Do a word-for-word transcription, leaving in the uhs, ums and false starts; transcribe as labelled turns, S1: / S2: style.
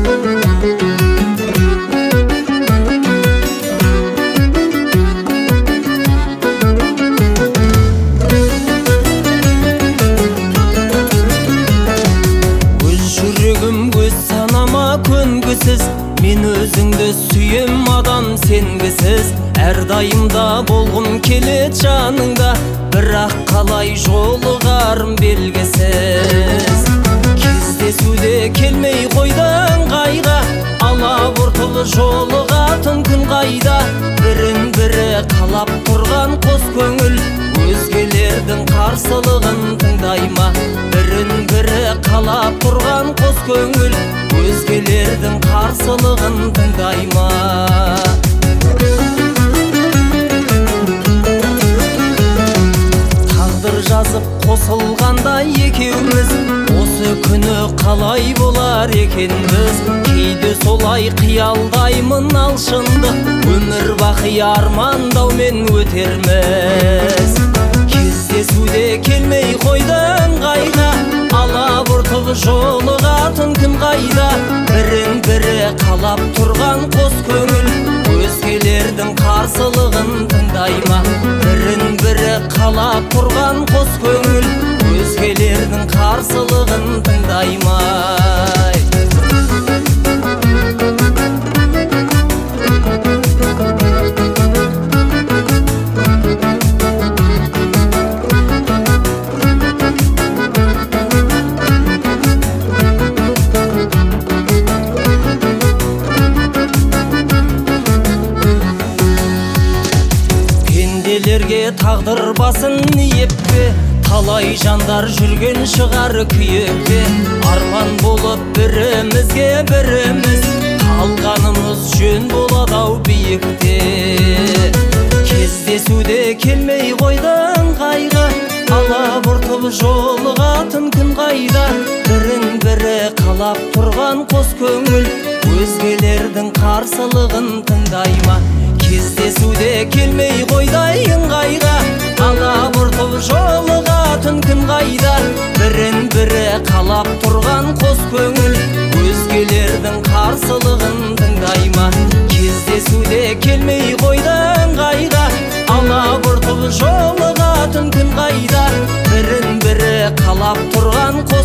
S1: Мен өзіңді сүйем адам сенгісіз, әрдайымда болғым келет жаныңда, бірақ қалай жолығарым белгісіз. Кездесуде келмей қойдың қайға, алабұртылы жолығатын күн қайда. Бірін бірі қалап тұрған қос көңіл, өзгелердің қарсылығын тыңдайма. Бірін бірі қалап тұрған қос көңіл, өзгелердің қарсылығын тыңдайма. Тағдыр жазып қосылғандай екеуміз, осы күні қалай болар екенбіз. Кейде солай қиялдаймын алшынды, өмір бақи армандаумен өтерміз. Кездесуде келмей қойдың қайда, алабұртып жолығатын күн қайда. Бірін бірі қалап тұрған қос көңіл, өзгелердің қарсылығын тыңдайма. Бірін бірі қалап тұрған қос көңіл, өзгелердің қарсылығын тыңдайма. Пенделерге тағдыр басын иеппе, талай жандар жүрген шығар күйекте. Арман болып бірімізге біріміз, қалғанымыз жөн болады-ау биікте. Кездесуде келмей қойдың қайғы, алабұртып жолығатын күн қайда. Бірін бірі қалап тұрған қос көңіл, өзгелердің қарсылығын тыңдайма. Кездесуде келмей қойдайын қайға, алабұртып жолығатын күн қайда. Бірін бірі қалап тұрған қос көңіл, өзгелердің қарсылығын тыңдайма. Кездесуде келмей қойдың қайға, алабұртып жолығатын күн қайда. Бірін бірі қалап тұрған қос